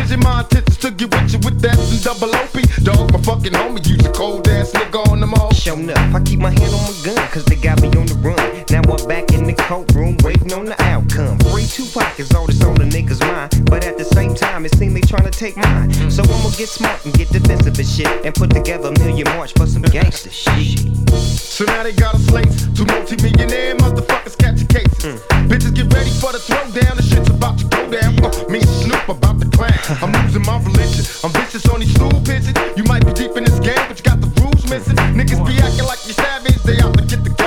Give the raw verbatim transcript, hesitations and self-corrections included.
Mind you, my intentions to get with you with that and double O P. Dog, my fucking homie, use a cold ass nigga on them all. Show enough, I keep my hand on my gun, cause they got me on the run. Now I'm back in the courtroom, waiting on the outcome. Free Tupac is all that's on the niggas' mind, but at the same time, it seems they tryna take mine. So I'ma get smart and get defensive and shit, and put together a million march for some gangster shit. So now they got us laced, two multi-millionaire motherfuckers catching cases. Mm. Bitches get ready for the throwdown, the shit's about to go down. Uh, me and Snoop about to clown. I'm losing my religion, I'm vicious on these stool pigeons. You might be deep in this game, but you got the rules missing. Niggas be acting like you savage, they out to get the